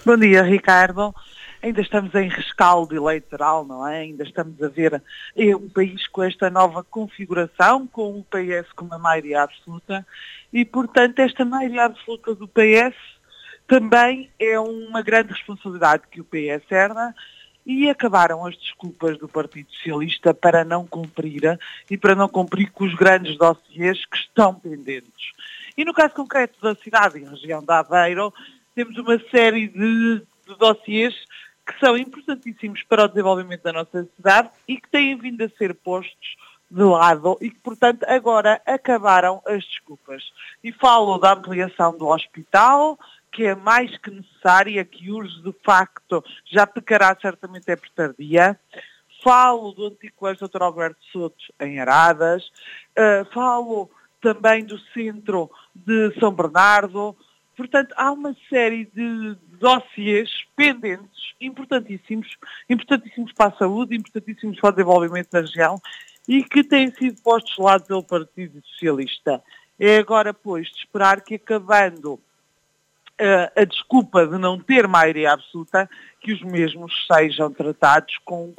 Bom dia, Ricardo. Ainda estamos em rescaldo eleitoral, não é? Ainda estamos a ver um país com esta nova configuração, com o PS com uma maioria absoluta e, portanto, esta maioria absoluta do PS também é uma grande responsabilidade que o PS herda e acabaram as desculpas do Partido Socialista para não cumprir e para não cumprir com os grandes dossiês que estão pendentes. E no caso concreto da cidade e região de Aveiro, temos uma série de dossiês que são importantíssimos para o desenvolvimento da nossa cidade e que têm vindo a ser postos de lado e que, portanto, agora acabaram as desculpas. E falo da ampliação do hospital, que é mais que necessária, que urge de facto, já pecará certamente é por tardia. Falo do antigo Colégio Dr. Alberto Soto em Aradas. Falo também do centro de São Bernardo. Portanto, há uma série de dossiês pendentes, importantíssimos para a saúde, importantíssimos para o desenvolvimento da região e que têm sido postos de lado pelo Partido Socialista. É agora, pois, de esperar que, acabando a desculpa de não ter maioria absoluta, que os mesmos sejam tratados com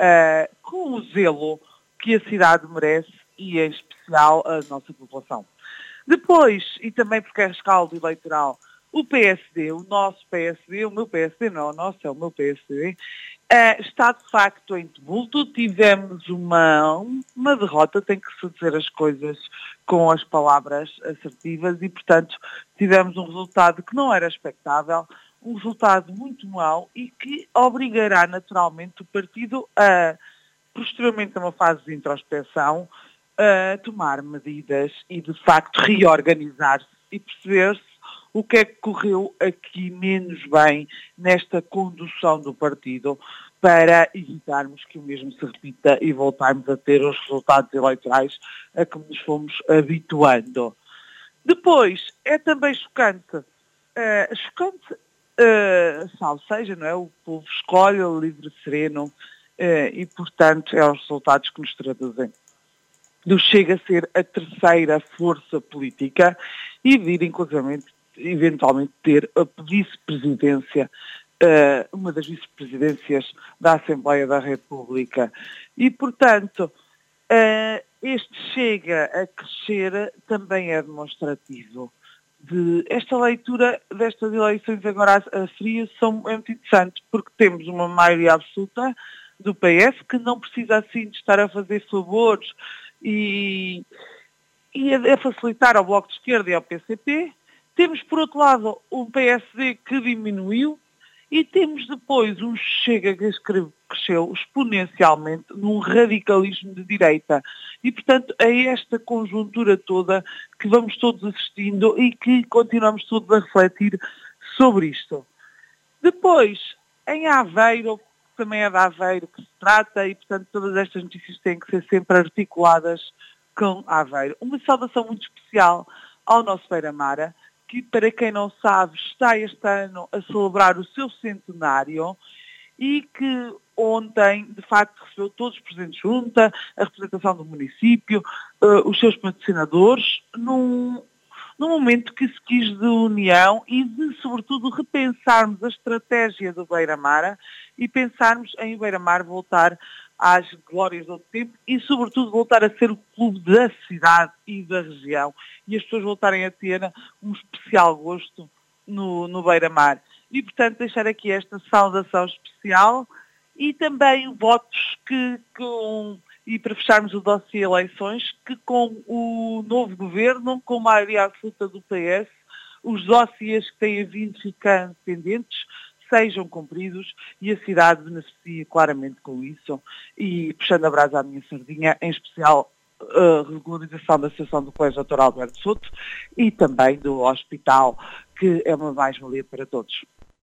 o zelo que a cidade merece e, em especial, a nossa população. Depois, e também porque é rescaldo eleitoral, o PSD, o nosso PSD, o meu PSD não, o nosso é o meu PSD, está de facto em tumulto. Tivemos uma derrota, tem que se dizer as coisas com as palavras assertivas e, portanto, tivemos um resultado que não era expectável, um resultado muito mau e que obrigará naturalmente o partido posteriormente a uma fase de introspeção, a tomar medidas e, de facto, reorganizar-se e perceber-se o que é que correu aqui menos bem nesta condução do partido para evitarmos que o mesmo se repita e voltarmos a ter os resultados eleitorais a que nos fomos habituando. Depois, é também chocante, salvo seja, não é? O povo escolhe o livre sereno e, portanto, é os resultados que nos traduzem. Chega a ser a terceira força política e vir, inclusivamente, eventualmente ter a vice-presidência, uma das vice-presidências da Assembleia da República. E, portanto, este chega a crescer também é demonstrativo. Esta leitura destas eleições agora a frio é muito interessante, porque temos uma maioria absoluta do PS que não precisa assim de estar a fazer favores e a facilitar ao Bloco de Esquerda e ao PCP. Temos, por outro lado, um PSD que diminuiu e temos depois um Chega que cresceu exponencialmente num radicalismo de direita. E, portanto, é esta conjuntura toda que vamos todos assistindo e que continuamos todos a refletir sobre isto. Depois, em Aveiro, também é de Aveiro que se trata e, portanto, todas estas notícias têm que ser sempre articuladas com Aveiro. Uma saudação muito especial ao nosso Beira-Mar, que, para quem não sabe, está este ano a celebrar o seu centenário e que ontem, de facto, recebeu todos os presidentes de junta, a representação do município, os seus patrocinadores, num momento que se quis de união e de, sobretudo, repensarmos a estratégia do Beira-Mar e pensarmos em Beira-Mar voltar às glórias do outro tempo e, sobretudo, voltar a ser o clube da cidade e da região e as pessoas voltarem a ter um especial gosto no Beira-Mar. E, portanto, deixar aqui esta saudação especial e também votos e para fecharmos o dossiê eleições, que com o novo governo, com a maioria absoluta do PS, os dossiês que têm vindo ficando pendentes sejam cumpridos e a cidade beneficia claramente com isso. E puxando a brasa à minha sardinha, em especial a regularização da Associação do Colégio Dr. Alberto Soto e também do hospital, que é uma mais-valia para todos.